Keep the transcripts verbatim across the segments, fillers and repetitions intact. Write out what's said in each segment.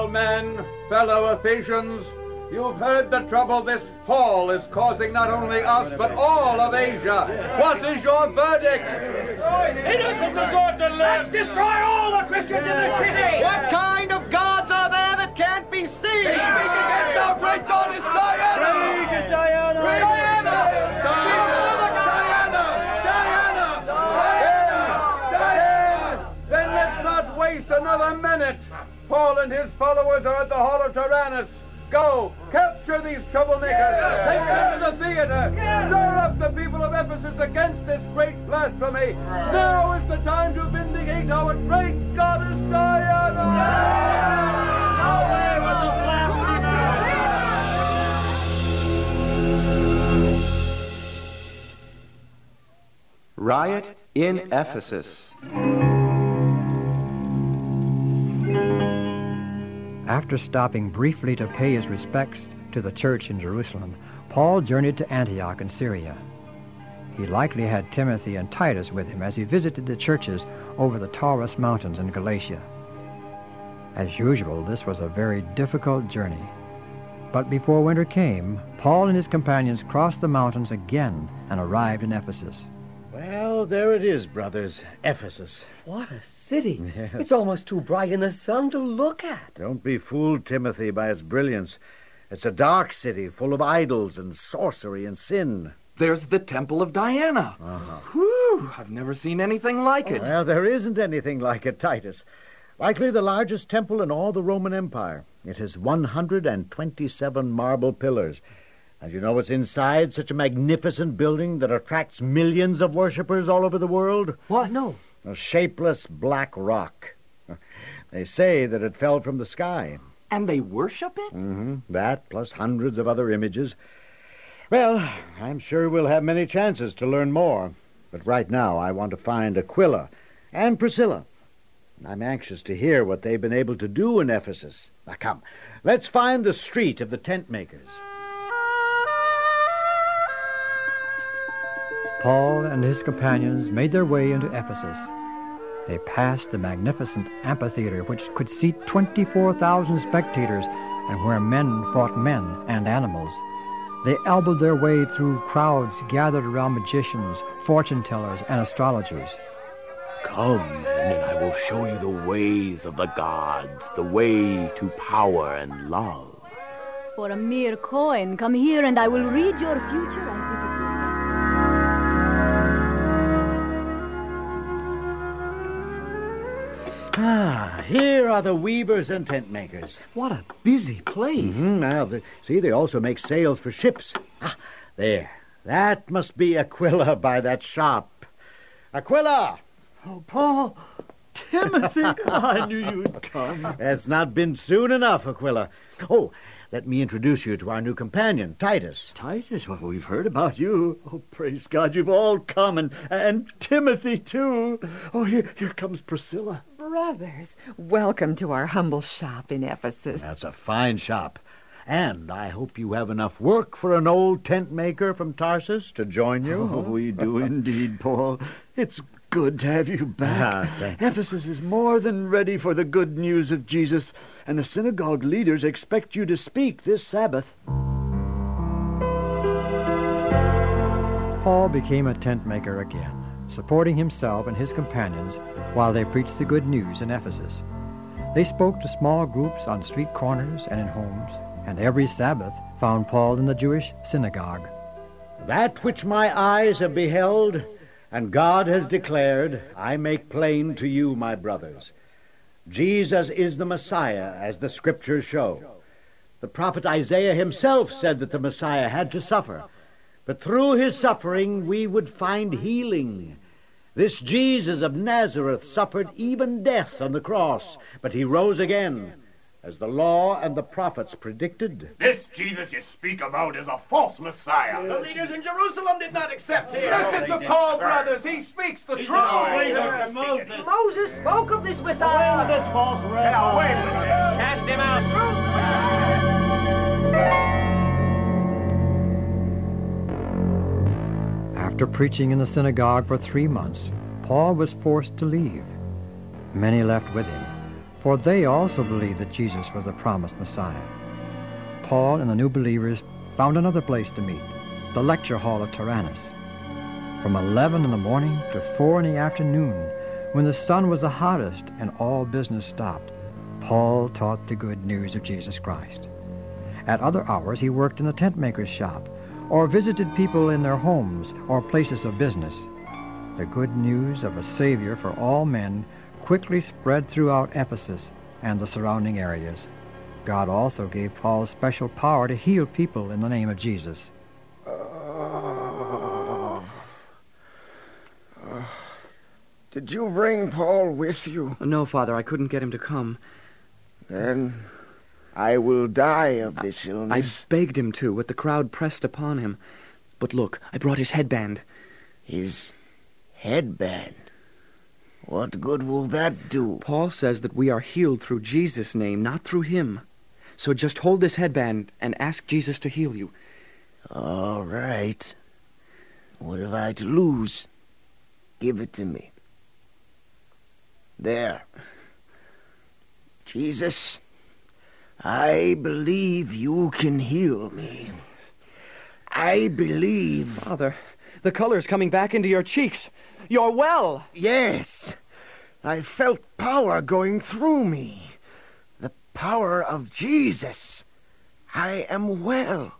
men, fellow Ephesians, you've heard the trouble this Paul is causing not only us, but all of Asia. What is your verdict? He doesn't resort to live. Let's destroy all the Christians in the city. What kind of gods are there that can't be seen? They speak against our great goddess Diana. Praise Diana. Praise Diana. Diana. Diana. Diana. Diana. Then let's not waste another minute. Paul and his followers are at the Hall of Tyrannus. Go, capture these troublemakers. Take them to the theater. Stir up the people of Ephesus against this great blasphemy. Now is the time to vindicate our great goddess Diana. Away with the blasphemy! Riot in Ephesus. After stopping briefly to pay his respects to the church in Jerusalem, Paul journeyed to Antioch in Syria. He likely had Timothy and Titus with him as he visited the churches over the Taurus Mountains in Galatia. As usual, this was a very difficult journey. But before winter came, Paul and his companions crossed the mountains again and arrived in Ephesus. Well, there it is, brothers, Ephesus. What a city. Yes. It's almost too bright in the sun to look at. Don't be fooled, Timothy, by its brilliance. It's a dark city full of idols and sorcery and sin. There's the Temple of Diana. Uh-huh. Whew, I've never seen anything like it. Well, there isn't anything like it, Titus. Likely the largest temple in all the Roman Empire. It has one hundred twenty-seven marble pillars. And you know what's inside such a magnificent building that attracts millions of worshippers all over the world? What? No. A shapeless black rock. They say that it fell from the sky. And they worship it? Mm-hmm. That, plus hundreds of other images. Well, I'm sure we'll have many chances to learn more. But right now I want to find Aquila and Priscilla. I'm anxious to hear what they've been able to do in Ephesus. Now come, let's find the street of the tent makers. Paul and his companions made their way into Ephesus. They passed the magnificent amphitheater, which could seat twenty-four thousand spectators and where men fought men and animals. They elbowed their way through crowds gathered around magicians, fortune-tellers, and astrologers. Come, and I will show you the ways of the gods, the way to power and love. For a mere coin, come here and I will read your future as if it were Ah, here are the weavers and tent makers. What a busy place. Mm-hmm. Now, the, see, they also make sails for ships. Ah, there. That must be Aquila by that shop. Aquila! Oh, Paul, Timothy, I knew you'd come. It's not been soon enough, Aquila. Oh, let me introduce you to our new companion, Titus. Titus, well, we've heard about you. Oh, praise God, you've all come, and, and Timothy, too. Oh, here, here comes Priscilla. Brothers, welcome to our humble shop in Ephesus. That's a fine shop. And I hope you have enough work for an old tent maker from Tarsus to join you. Oh, we do indeed, Paul. It's good to have you back. Ah, Ephesus is more than ready for the good news of Jesus, and the synagogue leaders expect you to speak this Sabbath. Paul became a tent maker again, supporting himself and his companions while they preached the good news in Ephesus. They spoke to small groups on street corners and in homes, and every Sabbath found Paul in the Jewish synagogue. That which my eyes have beheld and God has declared, I make plain to you, my brothers. Jesus is the Messiah, as the Scriptures show. The prophet Isaiah himself said that the Messiah had to suffer, but through his suffering we would find healing. This Jesus of Nazareth suffered even death on the cross, but he rose again, as the law and the prophets predicted. This Jesus you speak about is a false Messiah. The leaders in Jerusalem did not accept him. Listen to Paul, brothers. He speaks the truth. Moses. Moses spoke of this Messiah. Away with this false rabbi. Get away with this. Cast him out. After preaching in the synagogue for three months, Paul was forced to leave. Many left with him. for they also believed that Jesus was the promised Messiah. Paul and the new believers found another place to meet, the lecture hall of Tyrannus. From eleven in the morning to four in the afternoon, when the sun was the hottest and all business stopped, Paul taught the good news of Jesus Christ. At other hours, he worked in the tent maker's shop, or visited people in their homes or places of business. The good news of a Savior for all men quickly spread throughout Ephesus and the surrounding areas. God also gave Paul special power to heal people in the name of Jesus. Uh, uh, did you bring Paul with you? No, Father, I couldn't get him to come. Then I will die of this illness. I begged him to, with the crowd pressed upon him. But look, I brought his headband. His headband? What good will that do? Paul says that we are healed through Jesus' name, not through him. So just hold this headband and ask Jesus to heal you. All right. What have I to lose? Give it to me. There. Jesus, I believe you can heal me. I believe... Father, the color's coming back into your cheeks. You're well. Yes. I felt power going through me. The power of Jesus. I am well.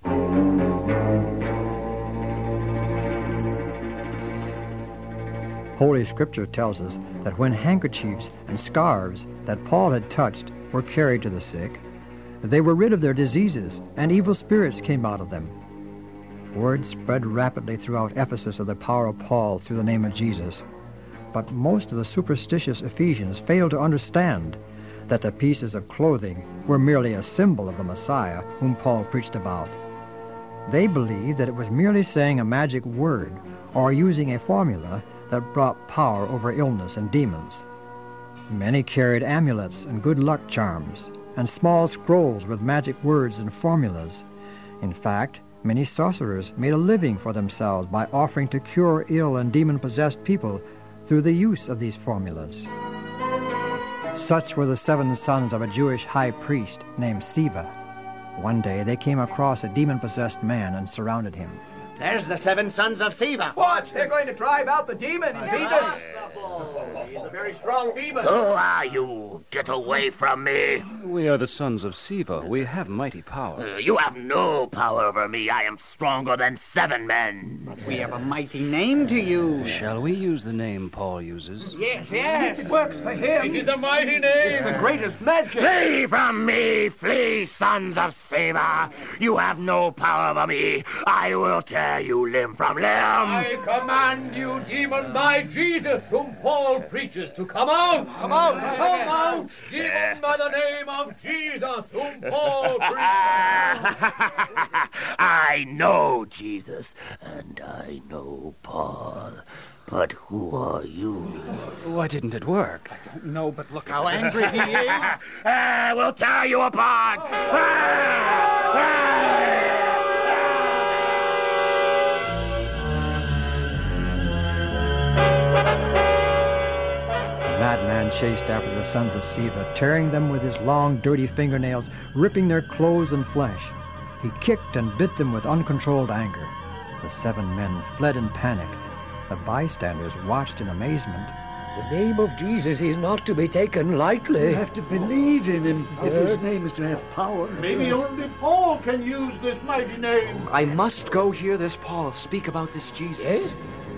Holy Scripture tells us that when handkerchiefs and scarves that Paul had touched were carried to the sick, they were rid of their diseases, and evil spirits came out of them. Word spread rapidly throughout Ephesus of the power of Paul through the name of Jesus. But most of the superstitious Ephesians failed to understand that the pieces of clothing were merely a symbol of the Messiah whom Paul preached about. They believed that it was merely saying a magic word or using a formula that brought power over illness and demons. Many carried amulets and good luck charms and small scrolls with magic words and formulas. In fact, many sorcerers made a living for themselves by offering to cure ill and demon-possessed people through the use of these formulas. Such were the seven sons of a Jewish high priest named Sceva. One day they came across a demon-possessed man and surrounded him. There's the seven sons of Sceva. Watch, they're going to drive out the demon and beat us. He's a very strong demon. Who are you? Get away from me. We are the sons of Sceva. We have mighty power. Uh, you have no power over me. I am stronger than seven men. But we have a mighty name to use. Shall we use the name Paul uses? Yes, yes. It works for him. It is a mighty name. It's the greatest magic. Flee from me. Flee, sons of Sceva. You have no power over me. I will tear you limb from limb. I command you, demon, by Jesus, whom Paul preaches, to come out. Come out. Come out. Demon, by the name of Jesus, whom Paul preaches. I know Jesus, and I know Paul. But who are you? Why didn't it work? I don't know, but look how angry he is. I will tear you apart. The madman chased after the sons of Sceva, tearing them with his long, dirty fingernails, ripping their clothes and flesh. He kicked and bit them with uncontrolled anger. The seven men fled in panic. The bystanders watched in amazement. The name of Jesus is not to be taken lightly. You have to believe in him if his name is to have power. Maybe only Paul can use this mighty name. I must go hear this Paul speak about this Jesus. Yes?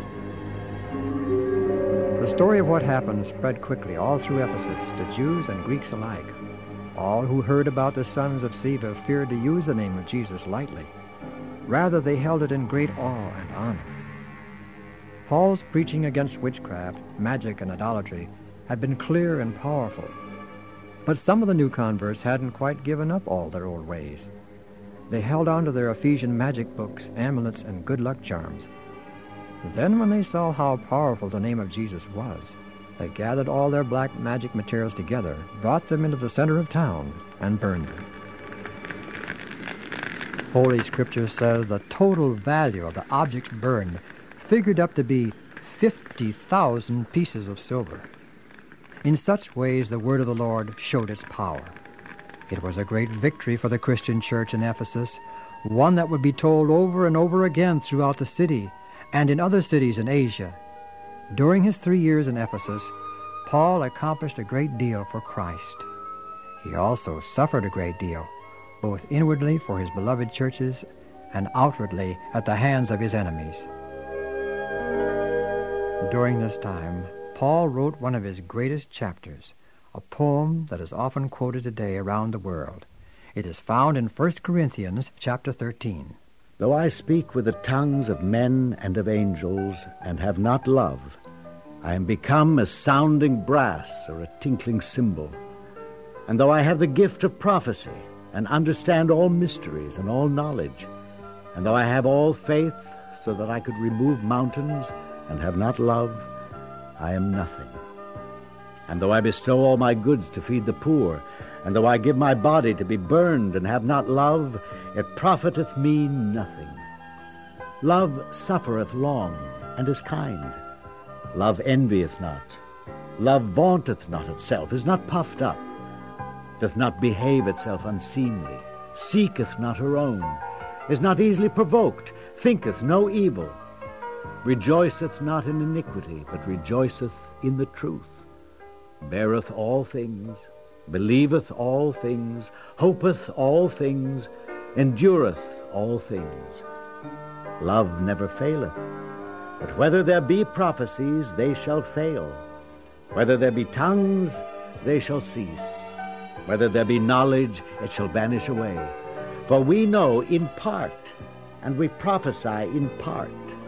The story of what happened spread quickly all through Ephesus, to Jews and Greeks alike. All who heard about the sons of Sceva feared to use the name of Jesus lightly. Rather, they held it in great awe and honor. Paul's preaching against witchcraft, magic, and idolatry had been clear and powerful. But some of the new converts hadn't quite given up all their old ways. They held on to their Ephesian magic books, amulets, and good luck charms. Then when they saw how powerful the name of Jesus was, they gathered all their black magic materials together, brought them into the center of town, and burned them. Holy Scripture says the total value of the objects burned figured up to be fifty thousand pieces of silver. In such ways the word of the Lord showed its power. It was a great victory for the Christian church in Ephesus, one that would be told over and over again throughout the city and in other cities in Asia. During his three years in Ephesus, Paul accomplished a great deal for Christ. He also suffered a great deal, both inwardly for his beloved churches and outwardly at the hands of his enemies. During this time, Paul wrote one of his greatest chapters, a poem that is often quoted today around the world. It is found in First Corinthians chapter thirteen. Though I speak with the tongues of men and of angels, and have not love, I am become as sounding brass or a tinkling cymbal. And though I have the gift of prophecy, and understand all mysteries and all knowledge, and though I have all faith so that I could remove mountains, and have not love, I am nothing. And though I bestow all my goods to feed the poor, and though I give my body to be burned, and have not love, it profiteth me nothing. Love suffereth long, and is kind. Love envieth not. Love vaunteth not itself, is not puffed up, doth not behave itself unseemly, seeketh not her own, is not easily provoked, thinketh no evil, rejoiceth not in iniquity, but rejoiceth in the truth, beareth all things, believeth all things, hopeth all things, endureth all things. Love never faileth. But whether there be prophecies, they shall fail. Whether there be tongues, they shall cease. Whether there be knowledge, it shall vanish away. For we know in part, and we prophesy in part.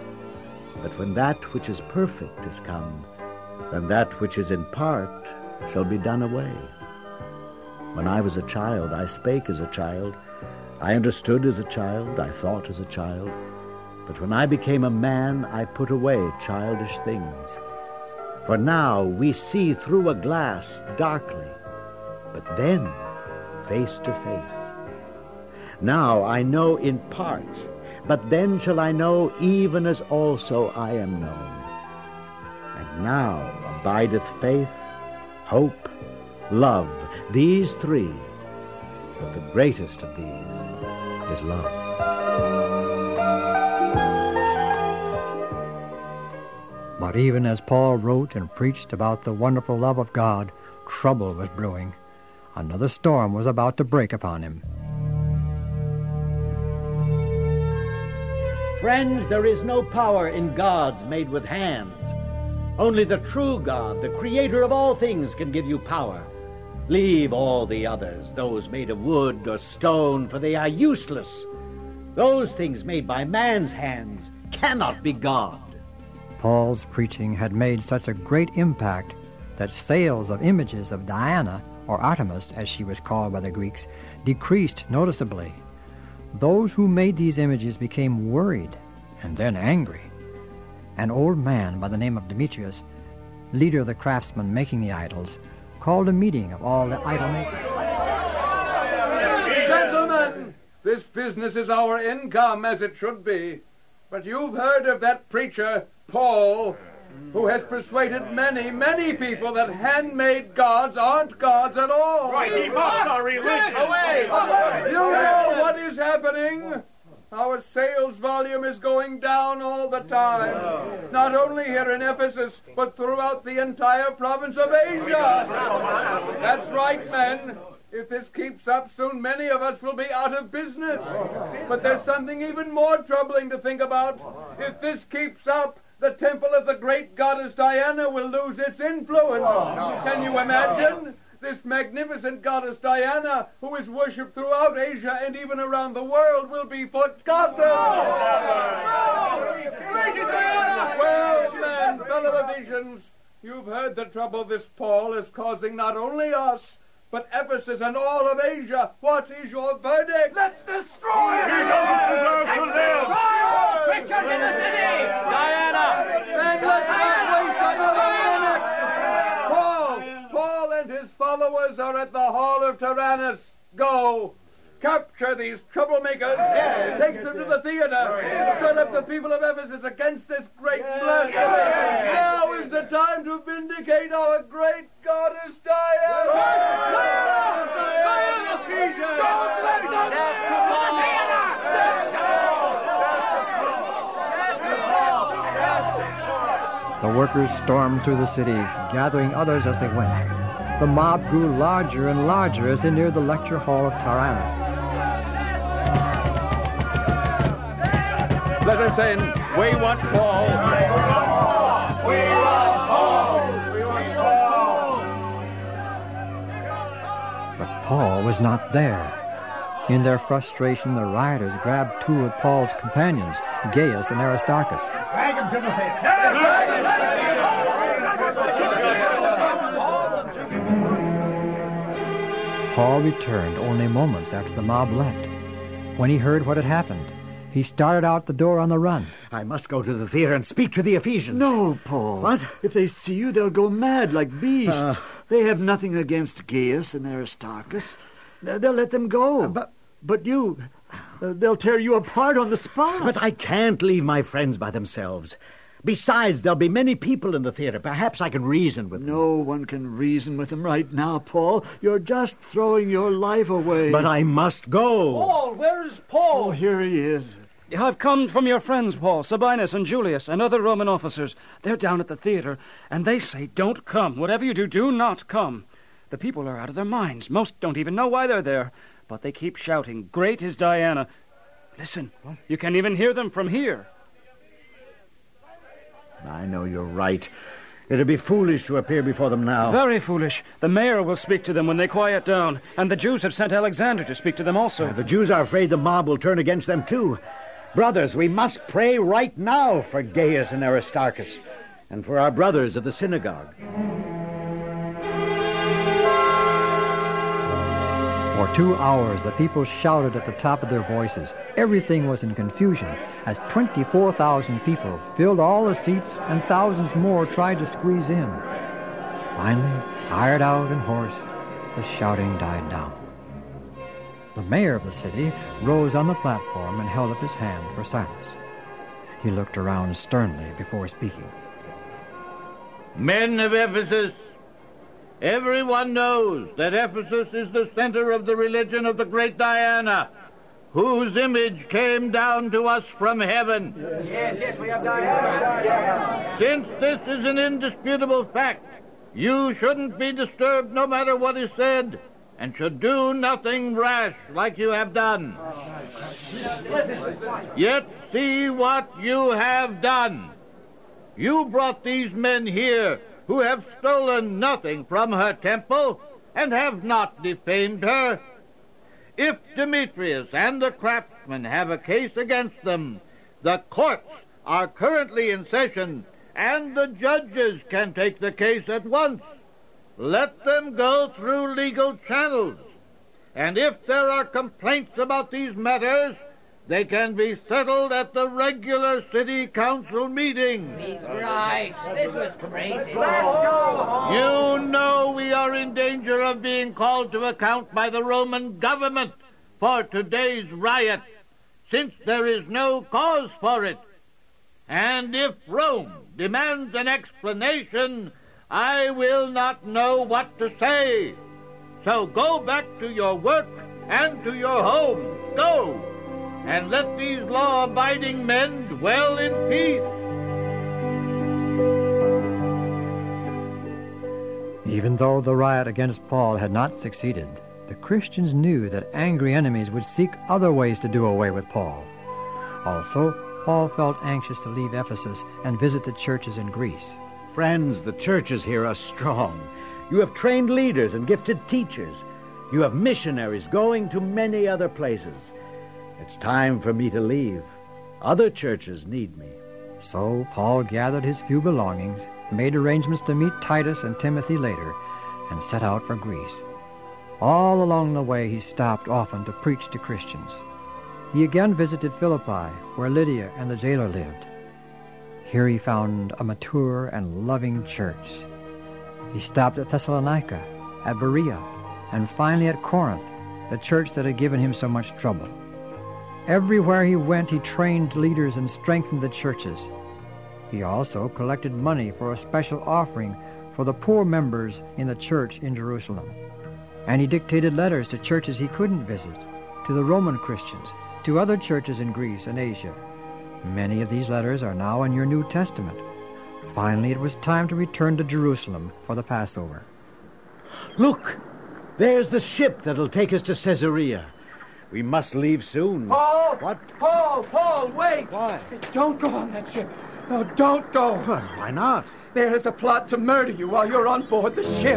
But when that which is perfect is come, then that which is in part shall be done away. When I was a child, I spake as a child. I understood as a child. I thought as a child. But when I became a man, I put away childish things. For now we see through a glass darkly, but then face to face. Now I know in part, but then shall I know even as also I am known. And now abideth faith, hope, love, these three, but the greatest of these is love. But even as Paul wrote and preached about the wonderful love of God, trouble was brewing. Another storm was about to break upon him. Friends, there is no power in gods made with hands. Only the true God, the creator of all things, can give you power. Leave all the others, those made of wood or stone, for they are useless. Those things made by man's hands cannot be God. Paul's preaching had made such a great impact that sales of images of Diana, or Artemis as she was called by the Greeks, decreased noticeably. Those who made these images became worried and then angry. An old man by the name of Demetrius, leader of the craftsmen making the idols, called a meeting of all the idol makers. Gentlemen, this business is our income, as it should be. But you've heard of that preacher, Paul, who has persuaded many, many people that handmade gods aren't gods at all. Right, he mocks our religion. Away! You know what is happening. Our sales volume is going down all the time. Not only here in Ephesus, but throughout the entire province of Asia. That's right, men. If this keeps up, soon many of us will be out of business. But there's something even more troubling to think about. If this keeps up, the temple of the great goddess Diana will lose its influence. Can you imagine? This magnificent goddess Diana, who is worshipped throughout Asia and even around the world, will be forgotten. Well, men, fellow Ephesians, you've heard the trouble this Paul is causing not only us, but Ephesus and all of Asia. What is your verdict? Let's destroy him! He doesn't deserve to live! Destroy all Christians in the city! Diana! Then let's not waste another minute! Paul! Paul and his followers are at the hall of Tyrannus. Go! Capture these troublemakers. Yes. Take them to the theater. Yes. Stir up the people of Ephesus against this great blood. Yes. Now is the time to vindicate our great goddess Diana. Diana! Diana! Ephesians! Don't let The workers stormed through the city, gathering others as they went. The mob grew larger and larger as they neared the lecture hall of Tyrannus. Let us in. We want Paul. We want Paul. We want Paul. But Paul was not there. In their frustration, the rioters grabbed two of Paul's companions, Gaius and Aristarchus. Drag him, Timothy. Paul returned only moments after the mob left. When he heard what had happened, he started out the door on the run. I must go to the theater and speak to the Ephesians. No, Paul. What? If they see you, they'll go mad like beasts. Uh, they have nothing against Gaius and Aristarchus. They'll let them go. Uh, but, but you... Uh, they'll tear you apart on the spot. But I can't leave my friends by themselves. Besides, there'll be many people in the theater. Perhaps I can reason with them. No one can reason with them right now, Paul. You're just throwing your life away. But I must go. Paul, where is Paul? Oh, here he is. I've come from your friends, Paul, Sabinus and Julius, and other Roman officers. They're down at the theater, and they say, don't come. Whatever you do, do not come. The people are out of their minds. Most don't even know why they're there. But they keep shouting, great is Diana. Listen, you can even hear them from here. I know you're right. It'd be foolish to appear before them now. Very foolish. The mayor will speak to them when they quiet down, and the Jews have sent Alexander to speak to them also. Uh, the Jews are afraid the mob will turn against them, too. Brothers, we must pray right now for Gaius and Aristarchus, and for our brothers of the synagogue. For two hours, the people shouted at the top of their voices. Everything was in confusion, as twenty-four thousand people filled all the seats and thousands more tried to squeeze in. Finally, tired out and hoarse, the shouting died down. The mayor of the city rose on the platform and held up his hand for silence. He looked around sternly before speaking. Men of Ephesus, everyone knows that Ephesus is the center of the religion of the great Diana, whose image came down to us from heaven. Yes, yes, we have Diana. Since this is an indisputable fact, you shouldn't be disturbed no matter what is said, and should do nothing rash like you have done. Yet see what you have done. You brought these men here who have stolen nothing from her temple and have not defamed her. If Demetrius and the craftsmen have a case against them, the courts are currently in session, and the judges can take the case at once. Let them go through legal channels, and if there are complaints about these matters, they can be settled at the regular city council meeting. He's right. This was crazy. Let's go. You know we are in danger of being called to account by the Roman government for today's riot, since there is no cause for it. And if Rome demands an explanation, I will not know what to say. So go back to your work and to your home. Go, and let these law-abiding men dwell in peace. Even though the riot against Paul had not succeeded, the Christians knew that angry enemies would seek other ways to do away with Paul. Also, Paul felt anxious to leave Ephesus and visit the churches in Greece. Friends, the churches here are strong. You have trained leaders and gifted teachers. You have missionaries going to many other places. It's time for me to leave. Other churches need me. So Paul gathered his few belongings, made arrangements to meet Titus and Timothy later, and set out for Greece. All along the way he stopped often to preach to Christians. He again visited Philippi, where Lydia and the jailer lived. Here he found a mature and loving church. He stopped at Thessalonica, at Berea, and finally at Corinth, the church that had given him so much trouble. Everywhere he went, he trained leaders and strengthened the churches. He also collected money for a special offering for the poor members in the church in Jerusalem. And he dictated letters to churches he couldn't visit, to the Roman Christians, to other churches in Greece and Asia. Many of these letters are now in your New Testament. Finally, it was time to return to Jerusalem for the Passover. Look! There's the ship that'll take us to Caesarea. We must leave soon. Paul! What? Paul, Paul, wait! Why? Don't go on that ship. No, don't go. Well, why not? There is a plot to murder you while you're on board the ship.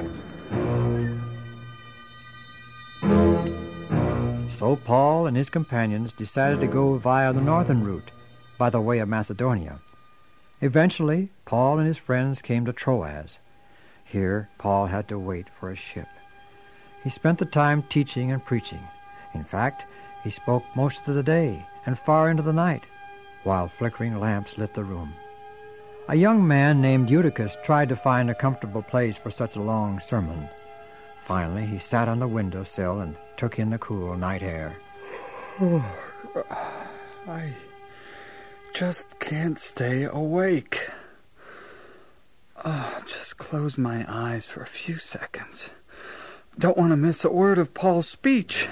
So Paul and his companions decided to go via the northern route, by the way of Macedonia. Eventually, Paul and his friends came to Troas. Here, Paul had to wait for a ship. He spent the time teaching and preaching. In fact, he spoke most of the day and far into the night, while flickering lamps lit the room. A young man named Eutychus tried to find a comfortable place for such a long sermon. Finally, he sat on the windowsill and took in the cool night air. Oh, I just can't stay awake. Oh, just close my eyes for a few seconds. Don't want to miss a word of Paul's speech.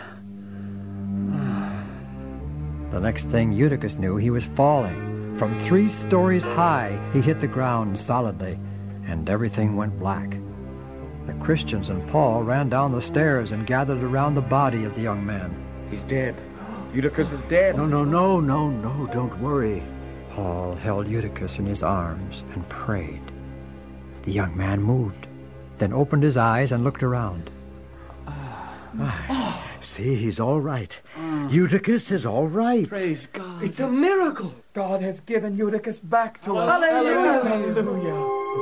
The next thing Eutychus knew, he was falling. From three stories high, he hit the ground solidly, and everything went black. The Christians and Paul ran down the stairs and gathered around the body of the young man. He's dead. Eutychus is dead. No, no, no, no, no, don't worry. Paul held Eutychus in his arms and prayed. The young man moved, then opened his eyes and looked around. Oh. See, he's all right. Oh. Eutychus is all right. Praise God. It's a miracle. God has given Eutychus back to us. Hallelujah. Hallelujah.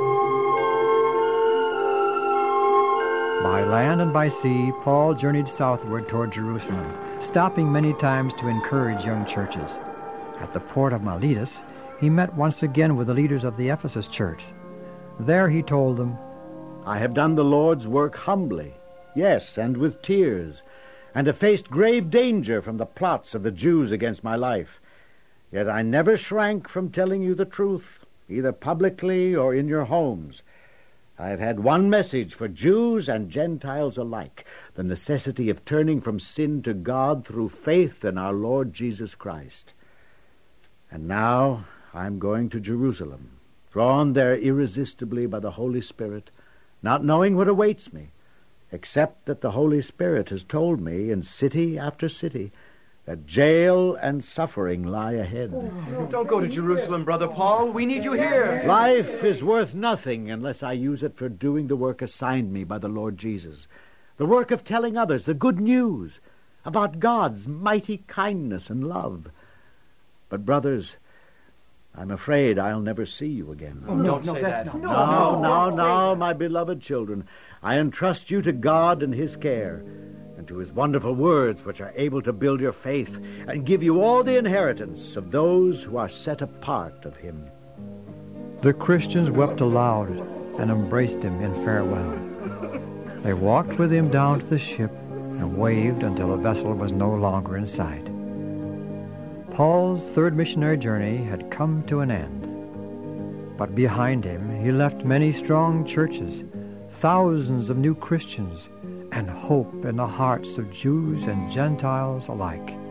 By land and by sea, Paul journeyed southward toward Jerusalem, stopping many times to encourage young churches. At the port of Miletus, he met once again with the leaders of the Ephesus church. There he told them, I have done the Lord's work humbly, yes, and with tears, and have faced grave danger from the plots of the Jews against my life. Yet I never shrank from telling you the truth, either publicly or in your homes. I have had one message for Jews and Gentiles alike, the necessity of turning from sin to God through faith in our Lord Jesus Christ. And now I'm going to Jerusalem, drawn there irresistibly by the Holy Spirit, not knowing what awaits me, except that the Holy Spirit has told me in city after city that jail and suffering lie ahead. Oh, don't go to Jerusalem, Brother Paul. We need you here. Life is worth nothing unless I use it for doing the work assigned me by the Lord Jesus, the work of telling others the good news about God's mighty kindness and love. But, brothers, I'm afraid I'll never see you again. Oh, no, don't say that. No, no, no, no, no, my beloved children. I entrust you to God and His care, and to His wonderful words, which are able to build your faith and give you all the inheritance of those who are set apart of Him. The Christians wept aloud and embraced him in farewell. They walked with him down to the ship and waved until the vessel was no longer in sight. Paul's third missionary journey had come to an end. But behind him, he left many strong churches, thousands of new Christians, and hope in the hearts of Jews and Gentiles alike.